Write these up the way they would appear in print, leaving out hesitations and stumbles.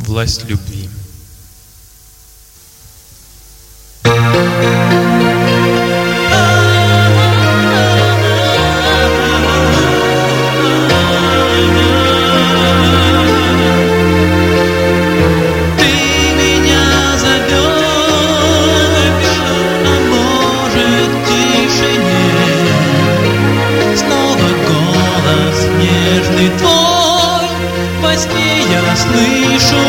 Власть любви. Я слышу,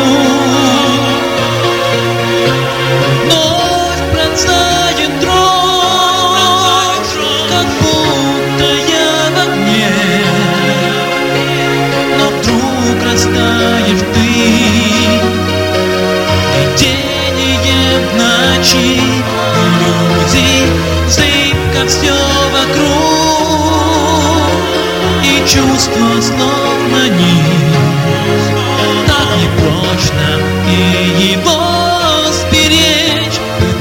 вновь пронзает дрожь, как будто я во мне, но вдруг растаешь ты, видение в ночи, иллюзий, зыбко все вокруг, и чувства словно нить. Так непрочно и его сберечь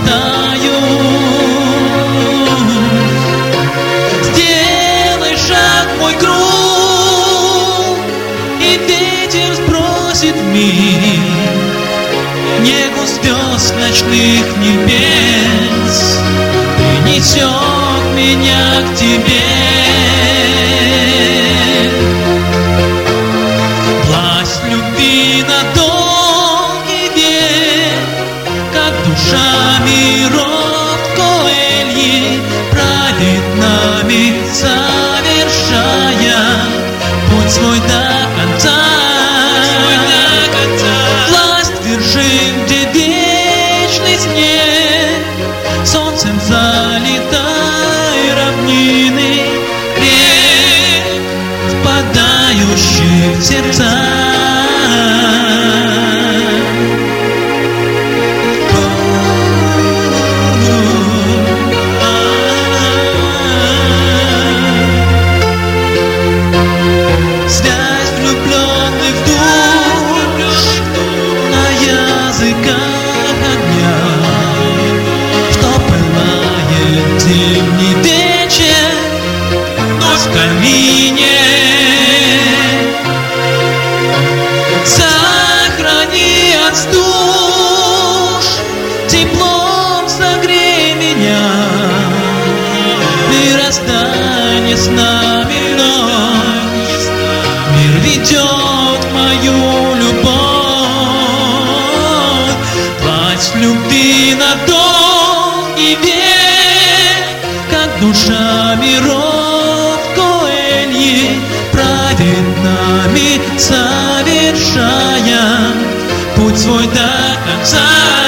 пытаюсь. Сделай шаг в мой круг, и ветер сбросит в миг негу звезд ночных небес, принесет меня к тебе. Душа миров Коэльи правит нами, совершая путь свой до конца. Власть вершин, где вечный снег, солнцем залитай равнины, рек, впадающих в сердца. Зимний вечер, но в камине сохрани от душ, теплом согрей меня, мир останется с нами вновь, мир ведет мою любовь, власть любви на долгий век. Душа миров Коэльи правит нами, совершая путь свой до конца.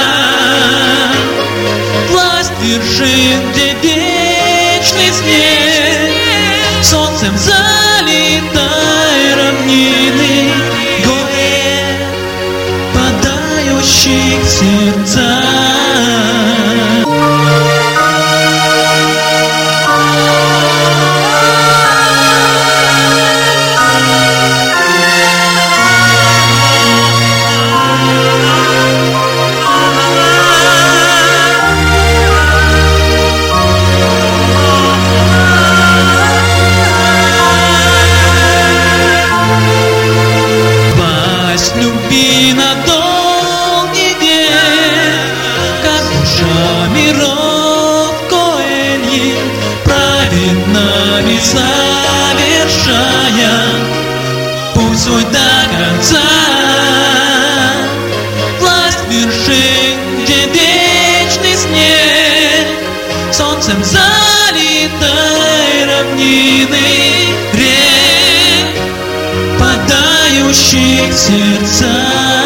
Власть вершин, где вечный снег, солнцем залитай равнины, горе, падающих в сердца. Любви на долгий век, как душа миров Коэльи правит нами, совершая путь свой до конца. Власть вершин, где вечный снег, солнцем залитай равнины, рек, падающих в сердца.